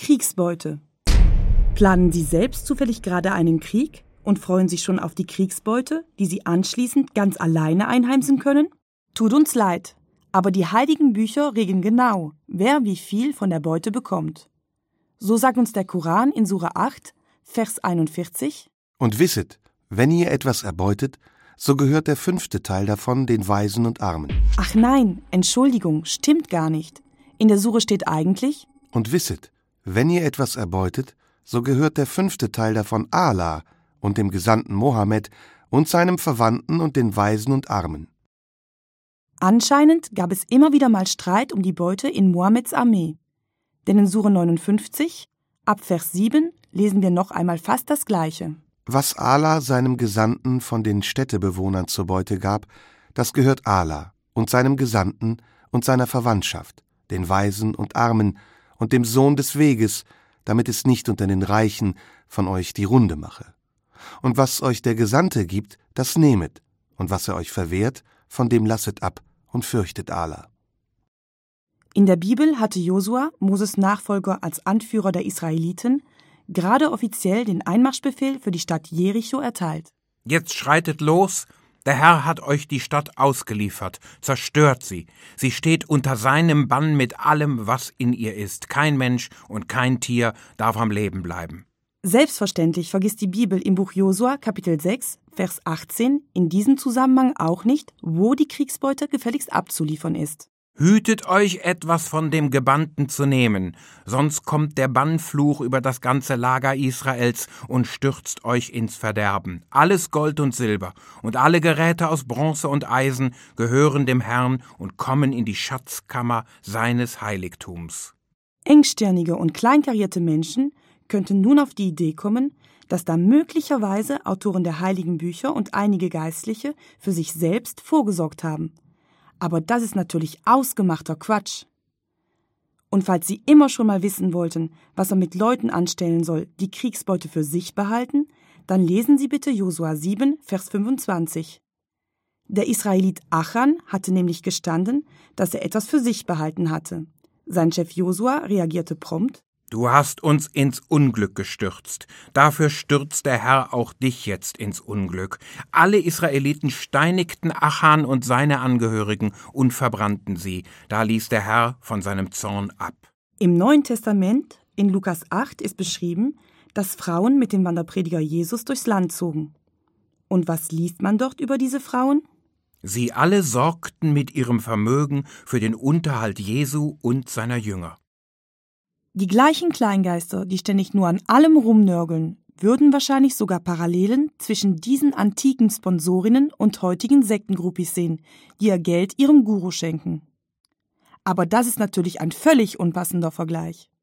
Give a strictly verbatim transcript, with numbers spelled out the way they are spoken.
Kriegsbeute. Planen Sie selbst zufällig gerade einen Krieg und freuen sich schon auf die Kriegsbeute, die Sie anschließend ganz alleine einheimsen können? Tut uns leid, aber die heiligen Bücher regeln genau, wer wie viel von der Beute bekommt. So sagt uns der Koran in Sura acht, Vers einundvierzig: Und wisset, wenn ihr etwas erbeutet, so gehört der fünfte Teil davon den Waisen und Armen. Ach nein, Entschuldigung, stimmt gar nicht. In der Sure steht eigentlich: Und wisset, wenn ihr etwas erbeutet, so gehört der fünfte Teil davon Allah und dem Gesandten Mohammed und seinem Verwandten und den Waisen und Armen. Anscheinend gab es immer wieder mal Streit um die Beute in Mohammeds Armee. Denn in Sure neunundfünfzig, ab Vers sieben, lesen wir noch einmal fast das Gleiche. Was Allah seinem Gesandten von den Städtebewohnern zur Beute gab, das gehört Allah und seinem Gesandten und seiner Verwandtschaft, den Waisen und Armen und dem Sohn des Weges, damit es nicht unter den Reichen von euch die Runde mache. Und was euch der Gesandte gibt, das nehmet, und was er euch verwehrt, von dem lasset ab und fürchtet Allah. In der Bibel hatte Josua, Moses Nachfolger als Anführer der Israeliten, gerade offiziell den Einmarschbefehl für die Stadt Jericho erteilt. Jetzt schreitet los, der Herr hat euch die Stadt ausgeliefert, zerstört sie. Sie steht unter seinem Bann mit allem, was in ihr ist. Kein Mensch und kein Tier darf am Leben bleiben. Selbstverständlich vergisst die Bibel im Buch Josua, Kapitel sechs, Vers achtzehn, in diesem Zusammenhang auch nicht, wo die Kriegsbeute gefälligst abzuliefern ist. Hütet euch, etwas von dem Gebannten zu nehmen, sonst kommt der Bannfluch über das ganze Lager Israels und stürzt euch ins Verderben. Alles Gold und Silber und alle Geräte aus Bronze und Eisen gehören dem Herrn und kommen in die Schatzkammer seines Heiligtums. Engstirnige und kleinkarierte Menschen könnten nun auf die Idee kommen, dass da möglicherweise Autoren der heiligen Bücher und einige Geistliche für sich selbst vorgesorgt haben. Aber das ist natürlich ausgemachter Quatsch. Und falls Sie immer schon mal wissen wollten, was man mit Leuten anstellen soll, die Kriegsbeute für sich behalten, dann lesen Sie bitte Josua sieben, Vers fünfundzwanzig. Der Israelit Achan hatte nämlich gestanden, dass er etwas für sich behalten hatte. Sein Chef Josua reagierte prompt: Du hast uns ins Unglück gestürzt. Dafür stürzt der Herr auch dich jetzt ins Unglück. Alle Israeliten steinigten Achan und seine Angehörigen und verbrannten sie. Da ließ der Herr von seinem Zorn ab. Im Neuen Testament, in Lukas acht, ist beschrieben, dass Frauen mit dem Wanderprediger Jesus durchs Land zogen. Und was liest man dort über diese Frauen? Sie alle sorgten mit ihrem Vermögen für den Unterhalt Jesu und seiner Jünger. Die gleichen Kleingeister, die ständig nur an allem rumnörgeln, würden wahrscheinlich sogar Parallelen zwischen diesen antiken Sponsorinnen und heutigen Sektengruppis sehen, die ihr Geld ihrem Guru schenken. Aber das ist natürlich ein völlig unpassender Vergleich.